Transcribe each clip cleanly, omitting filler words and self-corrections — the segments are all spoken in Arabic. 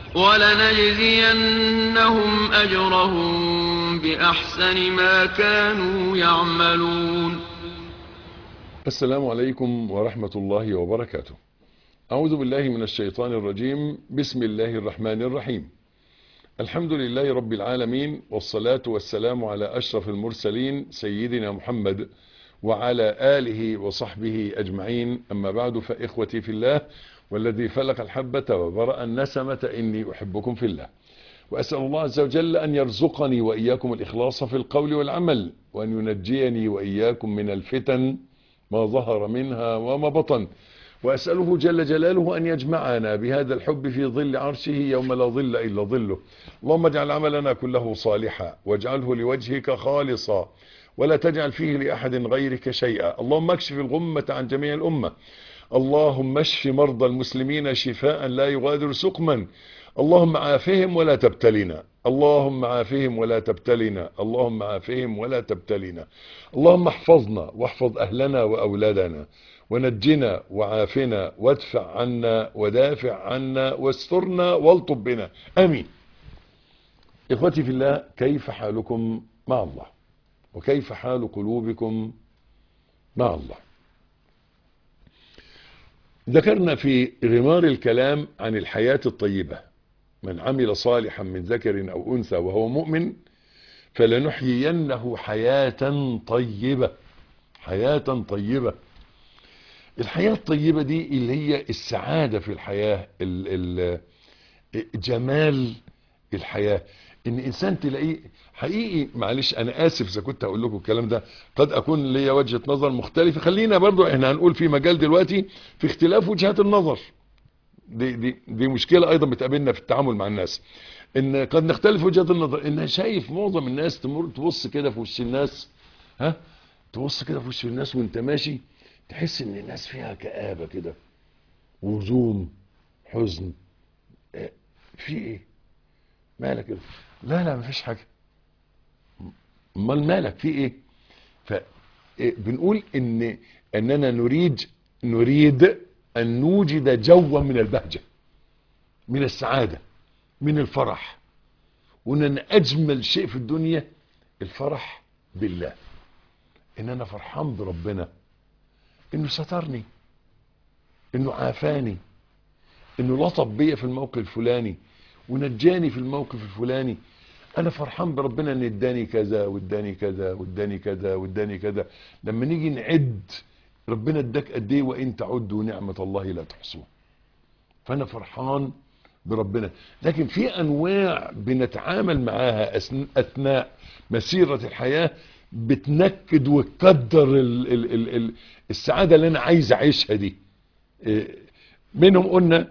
ولنجزينهم أجرهم بأحسن ما كانوا يعملون. السلام عليكم ورحمة الله وبركاته. أعوذ بالله من الشيطان الرجيم. بسم الله الرحمن الرحيم. الحمد لله رب العالمين، والصلاة والسلام على أشرف المرسلين سيدنا محمد وعلى آله وصحبه أجمعين. أما بعد، فإخوتي في الله والذي فلق الحبة وبرأ النسمة إني أحبكم في الله، وأسأل الله عز وجل أن يرزقني وإياكم الإخلاص في القول والعمل، وأن ينجيني وإياكم من الفتن ما ظهر منها وما بطن، وأسأله جل جلاله أن يجمعنا بهذا الحب في ظل عرشه يوم لا ظل إلا ظله. اللهم اجعل عملنا كله صالحا، واجعله لوجهك خالصا، ولا تجعل فيه لأحد غيرك شيئا. اللهم اكشف الغمة عن جميع الأمة. اللهم اشف مرضى المسلمين شفاء لا يغادر سقما. اللهم عافهم ولا تبتلنا، اللهم عافهم ولا تبتلنا، اللهم عافهم ولا تبتلنا. اللهم احفظنا واحفظ أهلنا وأولادنا، ونجنا وعافنا وادفع عنا ودافع عنا واسترنا والطف بنا، آمين. إخوتي في الله، كيف حالكم مع الله؟ وكيف حال قلوبكم مع الله؟ ذكرنا في غمار الكلام عن الحياة الطيبة: من عمل صالحا من ذكر أو أنثى وهو مؤمن فلنحيينه حياة طيبة. حياة طيبة. الحياة الطيبة دي اللي هي السعادة في الحياة، جمال الحياة. ان انسان تلاقيه حقيقي، معلش انا اسف اذا كنت هقول لكم الكلام ده، قد اكون ليا وجهة نظر مختلفة. خلينا برضو احنا هنقول في مجال دلوقتي في اختلاف وجهات النظر. دي مشكلة ايضا بتقابلنا في التعامل مع الناس، ان قد نختلف وجهات النظر. ان شايف معظم الناس تمر تبص كده في وش الناس، تبص كده في وش الناس وانت ماشي، تحس ان الناس فيها كآبة كده، وهزوم، حزن. في ايه؟ مالك كده؟ لا مفيش حاجة. امال مالك؟ في ايه؟ فبنقول اننا نريد ان نوجد جوا من البهجة، من السعادة، من الفرح. وان اجمل شيء في الدنيا الفرح بالله، ان انا فرحان بربنا، انه سترني، انه عافاني، انه لطف بيا في الموقف الفلاني ونجاني في الموقف الفلاني. انا فرحان بربنا ان اداني كذا واداني كذا واداني كذا واداني كذا. لما نيجي نعد ربنا اداك قد ايه، وان تعدوا نعمة الله لا تحصوها. فانا فرحان بربنا. لكن في انواع بنتعامل معاها اثناء مسيرة الحياة بتنكد وتقدر السعادة اللي انا عايز اعيشها دي. منهم قلنا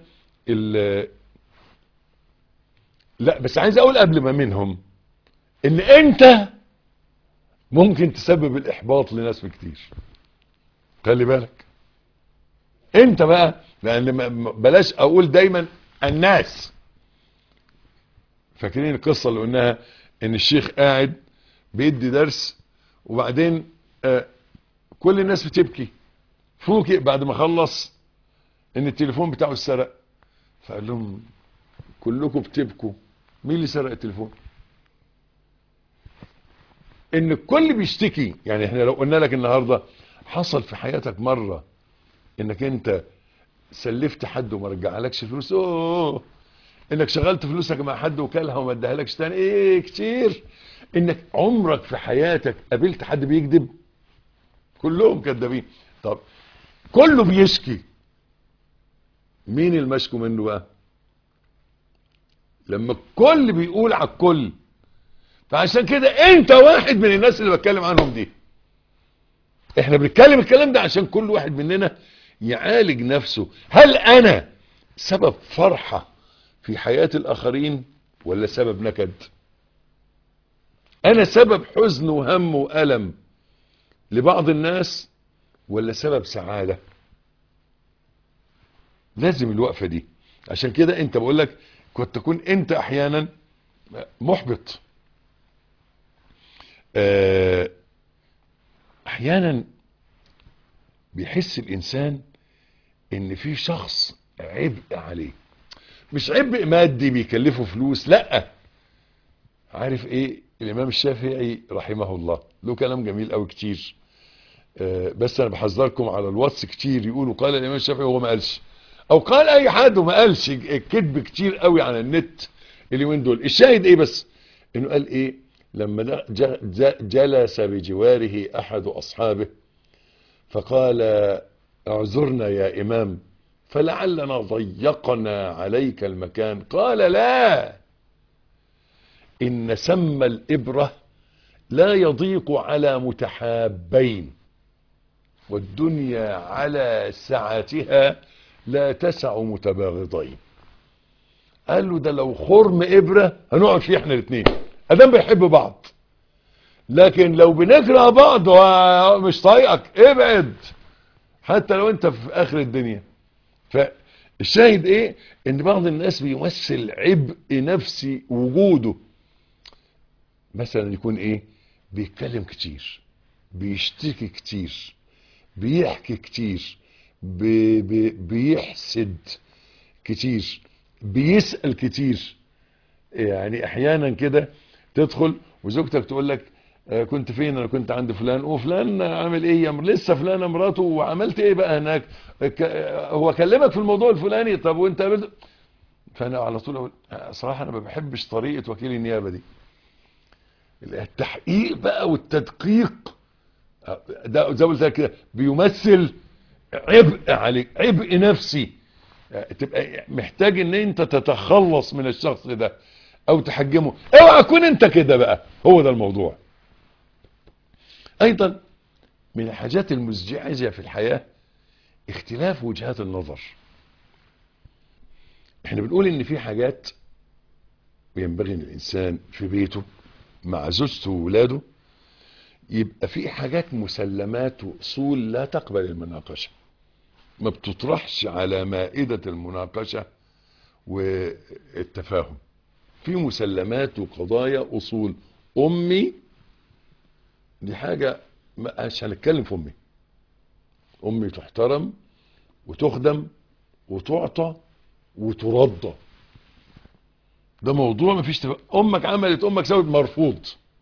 لا، بس عايز اقول قبل ما منهم ان انت ممكن تسبب الاحباط لناس كتير. خلي بالك انت بقى، لان بلاش اقول دايما الناس. فاكرين القصة اللي قلناها ان الشيخ قاعد بيدي درس، وبعدين كل الناس بتبكي، فوجئ بعد ما خلص ان التليفون بتاعه اتسرق. فقال لهم كلكم بتبكوا، مين اللي سرق التليفون؟ ان الكل بيشتكي. يعني احنا لو قلنا لك النهاردة حصل في حياتك مرة انك انت سلفت حد وما رجعلكش فلوس، انك شغلت فلوسك مع حد وكلها وما اداهالكش تاني، كتير. انك عمرك في حياتك قابلت حد بيكذب؟ كلهم كذابين. طب كله بيشكي، مين المشكو منه بقى؟ لما الكل بيقول على الكل. فعشان كده انت واحد من الناس اللي بتكلم عنهم دي. احنا بنتكلم الكلام ده عشان كل واحد مننا يعالج نفسه. هل انا سبب فرحة في حياة الاخرين ولا سبب نكد؟ انا سبب حزن وهم وألم لبعض الناس ولا سبب سعادة؟ لازم الوقفة دي. عشان كده انت بقول لك قد تكون انت احيانا محبط، احيانا بيحس الانسان ان في شخص عبء عليه، مش عبء مادي بيكلفه فلوس، لا. عارف ايه؟ الامام الشافعي رحمه الله له كلام جميل قوي كتير، بس انا بحذركم على الواتس كتير يقولوا قال الامام الشافعي وهو ما قالش، او قال اي حد وما قالش. الكذب كتير قوي على النت اليومين دول. الشاهد ايه بس؟ انه قال ايه لما جلس بجواره احد اصحابه فقال اعذرنا يا امام فلعلنا ضيقنا عليك المكان. قال لا، ان سم الابرة لا يضيق على متحابين، والدنيا على سعتها لا تسع متباغضين. قال له ده لو خرم ابرة هنقعد فيه احنا الاثنين ادام بيحب بعض، لكن لو بنكره بعض ومش طايقك ابعد حتى لو انت في اخر الدنيا. فالشاهد ايه؟ ان بعض الناس بيمثل عبء نفسي وجوده، مثلا يكون ايه؟ بيتكلم كتير، بيشتكي كتير، بيحكي كتير، بيحسد كتير، بيسأل كتير. يعني احيانا كده تدخل وزوجتك تقول لك كنت فين؟ انا كنت عند فلان. وفلان عامل ايه؟ يا لسه فلانه مراته. وعملت ايه بقى هناك؟ هو كلمك في الموضوع الفلاني؟ طب وانت قابلت؟ فانا على طول اقول صراحه انا ما بحبش طريقه وكيل النيابه دي، التحقيق بقى والتدقيق. ده زي ما قلت لك كده بيمثل عبء عليك، عبء نفسي. تبقى محتاج ان انت تتخلص من الشخص ده او تحجمه. اوعى تكون انت كده بقى، هو ده الموضوع. ايضا من الحاجات المزعجة في الحياة اختلاف وجهات النظر. احنا بنقول ان في حاجات ينبغي ان الانسان في بيته مع زوجته وولاده يبقى في حاجات مسلمات واصول لا تقبل المناقشة، ما بتطرحش على مائدة المناقشة والتفاهم. في مسلمات وقضايا اصول. امي دي حاجة مش هنتكلم في امي. امي تحترم وتخدم وتعطى وترضى، ده موضوع ما فيش امك عملت، امك سوت، مرفوض،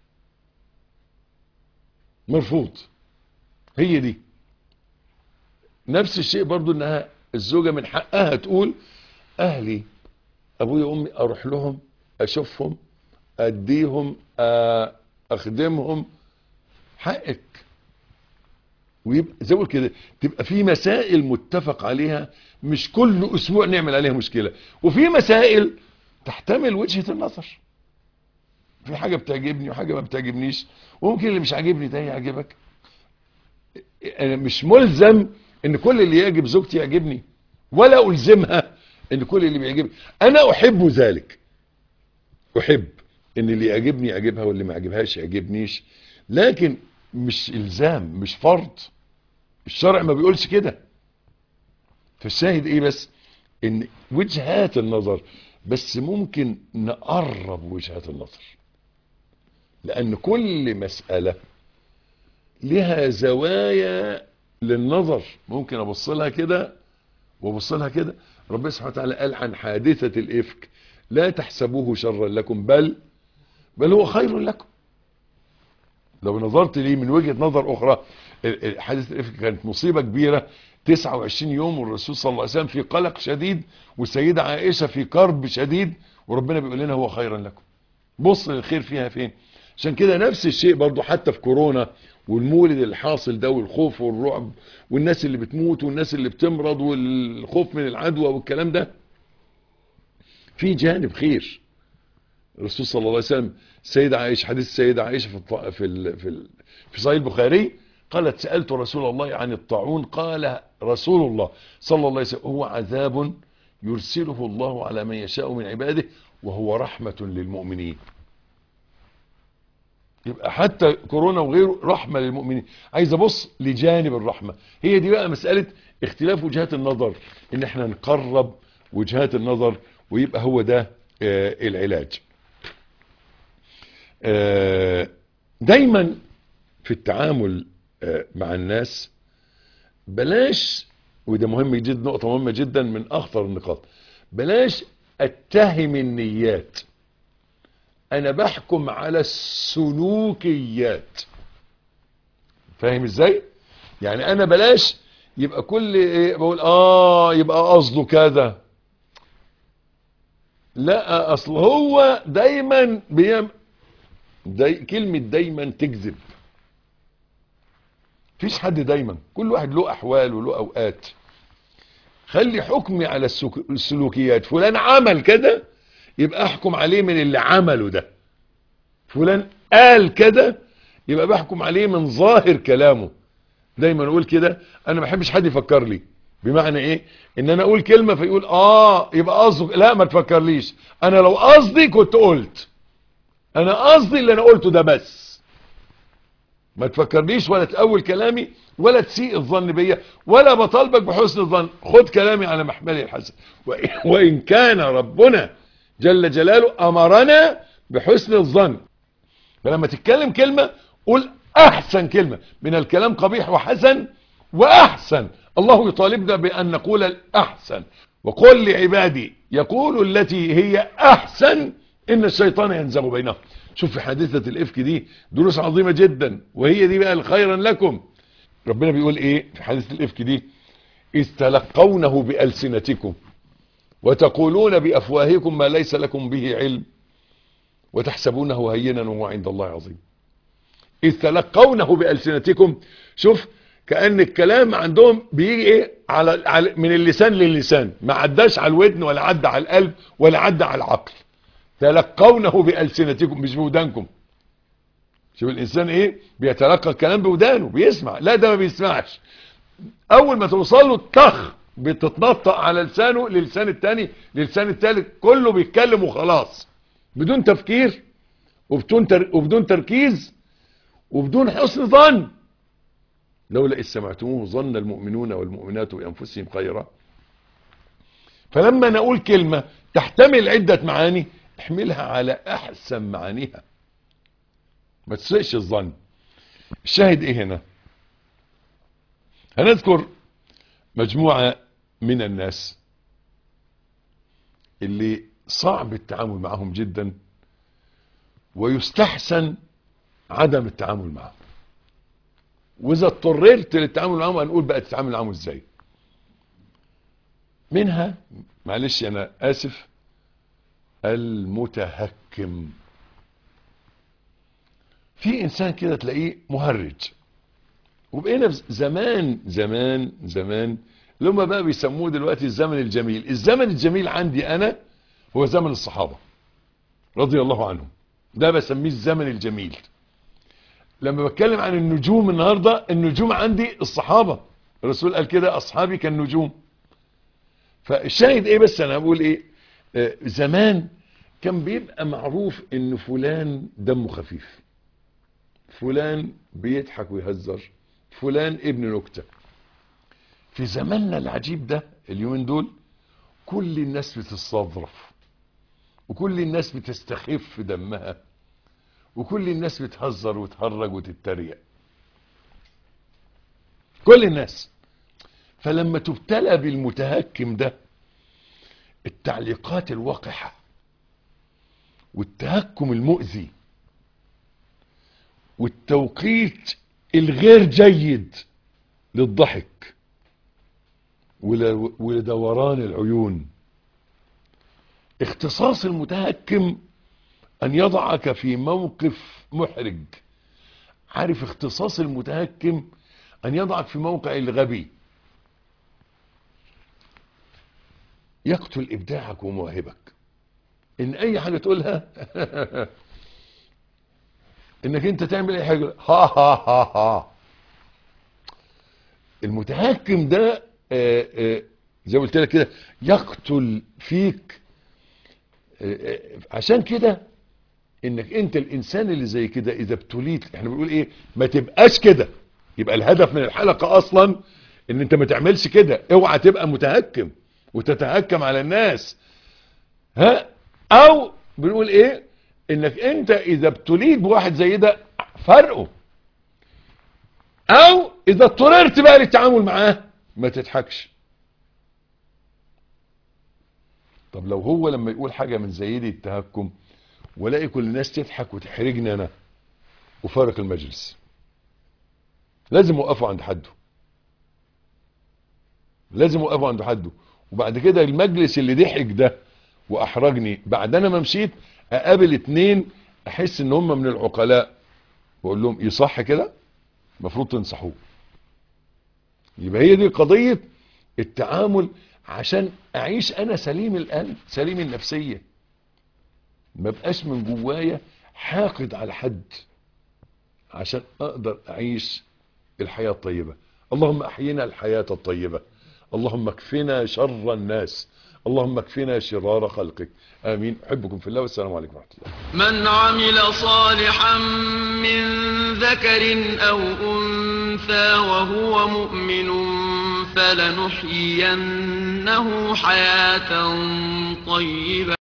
مرفوض. هي دي نفس الشيء برضو، انها الزوجة من حقها تقول اهلي ابويا وامي اروح لهم اشوفهم اديهم اخدمهم، حقك. ويبقى زي ما كده تبقى في مسائل متفق عليها، مش كل اسبوع نعمل عليها مشكلة. وفي مسائل تحتمل وجهة النظر، في حاجة بتعجبني وحاجة ما بتعجبنيش، وممكن اللي مش عاجبني ده يعجبك. انا مش ملزم ان كل اللي يعجب زوجتي يعجبني، ولا الزمها ان كل اللي بيعجبني. انا احب ذلك، احب ان اللي يعجبني يعجبها واللي ما يعجبهاش يعجبنيش، لكن مش الزام، مش فرض. الشرع ما بيقولش كده. فالشاهد ايه بس؟ ان وجهات النظر بس ممكن نقرب وجهات النظر، لان كل مسألة لها زوايا للنظر، ممكن ابص لها كده وابص لها كده. ربنا سبحانه وتعالى قال عن حادثة الافك لا تحسبوه شرا لكم بل هو خير لكم. لو نظرت ليه من وجهة نظر اخرى، حادثة الافك كانت مصيبة كبيرة، 29 يوم والرسول صلى الله عليه وسلم في قلق شديد، والسيدة عائشة في كرب شديد، وربنا بيقول لنا هو خيرا لكم. بص الخير فيها فين. عشان كده نفس الشيء برضو حتى في كورونا والمولد الحاصل ده والخوف والرعب والناس اللي بتموت والناس اللي بتمرض والخوف من العدوى والكلام ده، في جانب خير. الرسول صلى الله عليه وسلم، السيدة عائشة، حديث السيدة عائشة في صحيح البخاري، قالت سألت رسول الله عن الطاعون، قال رسول الله صلى الله عليه وسلم هو عذاب يرسله الله على من يشاء من عباده وهو رحمة للمؤمنين. يبقى حتى كورونا وغيره رحمة للمؤمنين. عايز ابص لجانب الرحمة. هي دي بقى مسألة اختلاف وجهات النظر، ان احنا نقرب وجهات النظر، ويبقى هو ده العلاج. دايما في التعامل مع الناس بلاش، وده مهم جدا، نقطة مهمة جدا من اخطر النقاط، بلاش اتهم النيات، انا بحكم على السلوكيات. فاهم ازاي؟ يعني انا بلاش يبقى كل إيه بقول يبقى قصده كذا. لا، اصل هو دايما كلمة دايما تكذب. مفيش حد دايما، كل واحد له احوال وله اوقات. خلي حكمي على السلوكيات. فلان عمل كده يبقى احكم عليه من اللي عمله ده. فلان قال كده يبقى بحكم عليه من ظاهر كلامه. دايما اقول كده، انا ما بحبش حد يفكر لي. بمعنى ايه؟ ان انا اقول كلمة فيقول يبقى قصدك. لا، ما تفكرليش. انا لو قصدي كنت قلت. انا قصدي اللي انا قلته ده بس. ما تفكرنيش ولا تأول كلامي ولا تسيء الظن بيا، ولا بطالبك بحسن الظن. خد كلامي على محمله الحسن. وإن كان ربنا جل جلاله أمرنا بحسن الظن. فلما تتكلم كلمة قول أحسن كلمة. من الكلام قبيح وحسن وأحسن. الله يطالبنا بأن نقول الأحسن. وقل لعبادي يقولوا التي هي أحسن إن الشيطان ينزغ بينهم. شوف في حادثة الإفك دي دروس عظيمة جدا، وهي دي بقى خيرا لكم. ربنا بيقول ايه في حادثة الإفك دي؟ إذ تلقونه بألسنتكم وتقولون بأفواهكم ما ليس لكم به علم وتحسبونه هينا وهو عند الله عظيم. إذ تلقونه بألسنتكم. شوف كأن الكلام عندهم بيجي ايه على من اللسان للسان، ما عداش على الودن ولا عدى على القلب ولا عدى على العقل. تلقونه بألسنتكم مش بودانكم. شوف الانسان ايه بيتلقى الكلام بودانه بيسمع. لا، ده ما بيسمعش. اول ما توصل له بتتنطق على لسانه للسان التاني للسان التالت، كله بيتكلم وخلاص بدون تفكير وبدون تركيز وبدون حسن ظن. لولا إذ سمعتموه ظن المؤمنون والمؤمنات بأنفسهم خيرا. فلما نقول كلمة تحتمل عدة معاني احملها على احسن معانيها، ما تسيئش الظن. الشاهد ايه هنا؟ هنذكر مجموعة من الناس اللي صعب التعامل معهم جدا، ويستحسن عدم التعامل معهم. واذا اضطررت للتعامل معهم هنقول بقى تتعامل معهم ازاي. منها، معلش انا اسف، المتهكم. في انسان كده تلاقيه مهرج. وبقينا في زمان اللي هم بقى بيسموه دلوقتي الزمن الجميل. الزمن الجميل عندي انا هو زمن الصحابة رضي الله عنهم. ده بسميه الزمن الجميل. لما بتكلم عن النجوم النهاردة، النجوم عندي الصحابة. الرسول قال كده اصحابي كالنجوم. فالشاهد ايه؟ بس انا بقول ايه، زمان كان بيبقى معروف ان فلان دمه خفيف، فلان بيضحك ويهزر، فلان ابن نكتة. في زماننا العجيب ده اليومين دول كل الناس بتستظرف، وكل الناس بتستخف دمها، وكل الناس بتهزر وتهرج وتتريق، كل الناس. فلما تبتلى بالمتهكم ده، التعليقات الوقحة والتهكم المؤذي والتوقيت الغير جيد للضحك ولدوران العيون، اختصاص المتهكم ان يضعك في موقف محرج. عارف اختصاص المتهكم ان يضعك في موقع الغبي، يقتل ابداعك ومواهبك. ان اي حاجة تقولها انك انت تعمل اي حاجة ها ها ها ها. المتهكم ده زي ما قلت لك كده يقتل فيك. عشان كده انك انت الانسان اللي زي كده اذا ابتليت، احنا بنقول ايه، ما تبقاش كده. يبقى الهدف من الحلقة اصلا ان انت ما تعملش كده. اوعى تبقى متهكم وتتهكم على الناس. او بنقول ايه، انك انت اذا ابتليت بواحد زي ده فرقه. او اذا اضطررت بقى للتعامل معاه ما تضحكش. طب لو هو لما يقول حاجة من زي دي التهكم ولاقي كل الناس تضحك وتحرجني انا وفارق المجلس، لازم اوقفه عند حده، لازم اوقفه عند حده. وبعد كده المجلس اللي ضحك ده واحرجني بعد انا ما مشيت اقابل 2 احس ان هم من العقلاء واقول لهم يصح كده، المفروض تنصحوه. يبقى هي دي قضية التعامل عشان اعيش انا سليم القلب سليم النفسية، ما بقاش من جوايا حاقد على حد، عشان اقدر اعيش الحياة الطيبة. اللهم احينا الحياة الطيبة، اللهم اكفنا شر الناس، اللهم اكفنا شرار خلقك، امين. احبكم في الله والسلام عليكم ورحمة الله. من عمل صالحا من ذكر أو أنثى وهو مؤمن فلنحيينه حياة طيبة